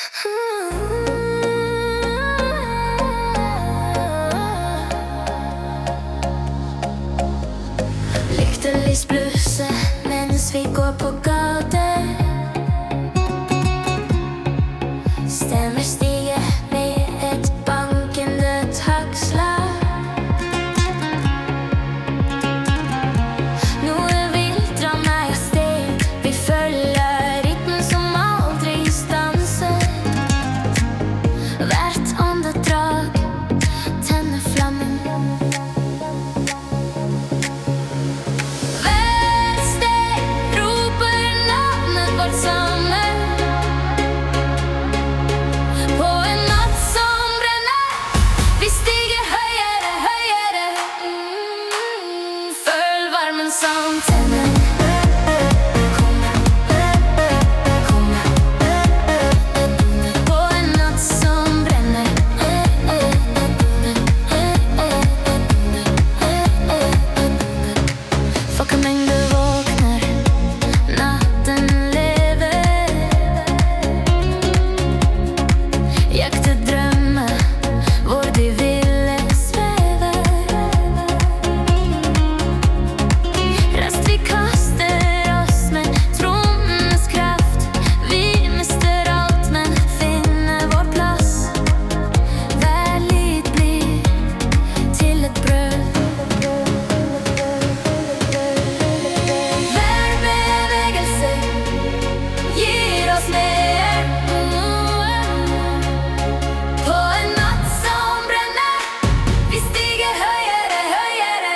Lyktelysbluse mens vi går på gata. Stämmer stiger med ett bankande taktslag. Noe vil dra meg av sted. Vi følger rytmen som aldri stanser. Hvert åndedrag tenner flammen. Hvert steg roper navnet vårt sammen. På en natt som brenner. Vi stiger høyere, høyere. Føl varmen som tenner. På en natt som brenner. Folkemengde våkner, natten lever. Jakter drømmer hvor de ville sveve. Rast vi kaster oss med trommens kraft. Vi mister alt, men finner vår plass. Hver lyd blir til et brød. Hver bevegelse gir oss mer. På en natt som brenner. Vi stiger høyere, høyere.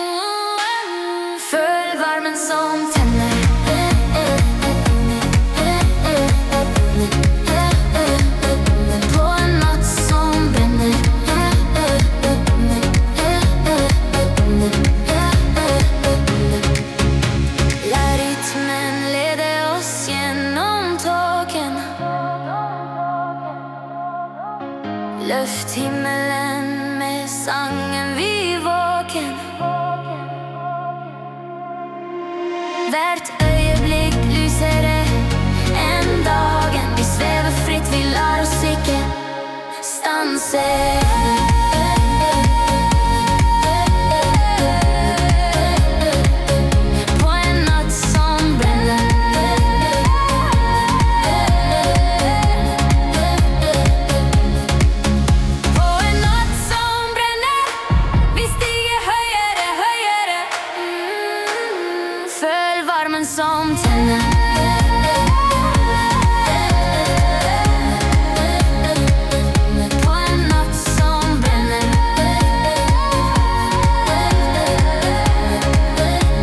Føl varmen som tenner. På en natt som brenner. La rytmen lede oss gjennom tåken. Løft himmelen med sangen vi våken. Hvert øyeblikk lysere enn dagen. Vi svever fritt, vi lar oss ikke stanse. På en natt som brenner. På en natt som brenner. Vi stiger høyere, høyere. Føl varmen som tenner. På en natt som brenner.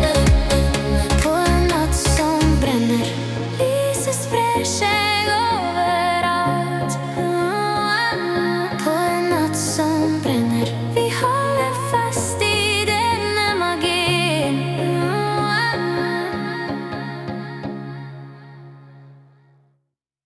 På en natt som brenner. Lyset sprer seg og